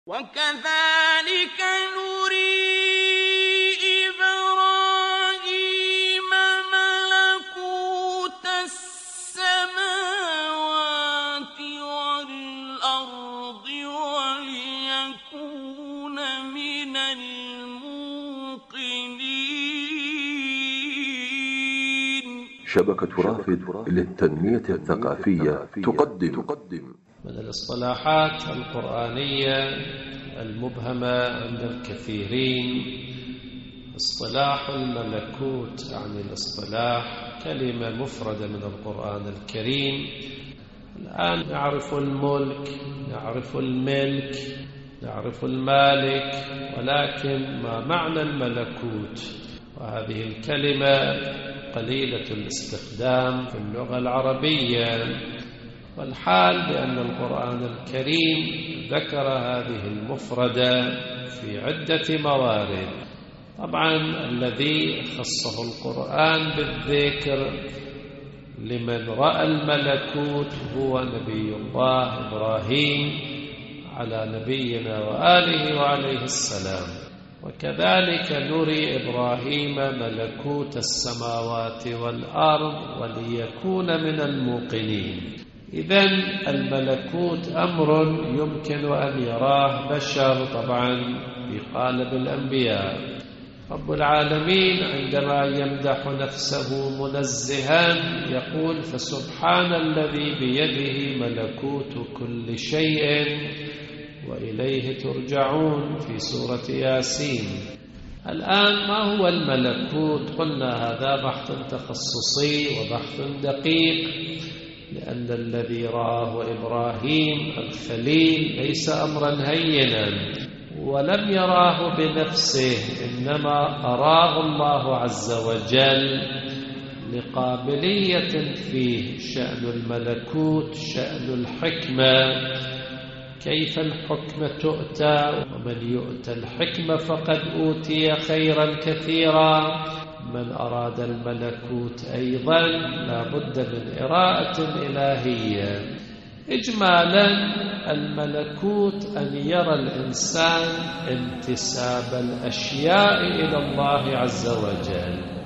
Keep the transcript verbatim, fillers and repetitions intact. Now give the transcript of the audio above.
وكذلك نري إبراهيم ملكوت السماوات والأرض وليكون من الموقنين. شبكة رافد للتنمية الثقافية تقدم من الاصطلاحات القرآنية المبهمة عند الكثيرين اصطلاح الملكوت، يعني الاصطلاح كلمة مفردة من القرآن الكريم. الآن نعرف الملك، نعرف الملك، نعرف المالك، ولكن ما معنى الملكوت؟ وهذه الكلمة قليلة الاستخدام في اللغة العربية، والحال بأن القرآن الكريم ذكر هذه المفردة في عدة موارد. طبعا الذي خصه القرآن بالذكر لمن رأى الملكوت هو نبي الله إبراهيم على نبينا وآله وعليه السلام. وكذلك نري إبراهيم ملكوت السماوات والأرض وليكون من الموقنين. إذن الملكوت أمر يمكن أن يراه بشر طبعا في قالب الأنبياء. رب العالمين عندما يمدح نفسه منزها يقول: فسبحان الذي بيده ملكوت كل شيء وإليه ترجعون، في سورة ياسين. الآن ما هو الملكوت؟ قلنا هذا بحث تخصصي وبحث دقيق، لأن الذي رآه إبراهيم الخليل ليس أمرا هينا، ولم يراه بنفسه، إنما أراه الله عز وجل لقابلية فيه شأن الملكوت، شأن الحكمة، كيف الحكمة تؤتى، ومن يؤتى الحكمة فقد أوتي خيرا كثيرا. من أراد الملكوت أيضا لا بد من إراءة إلهية. إجمالا الملكوت أن يرى الإنسان انتساب الأشياء إلى الله عز وجل،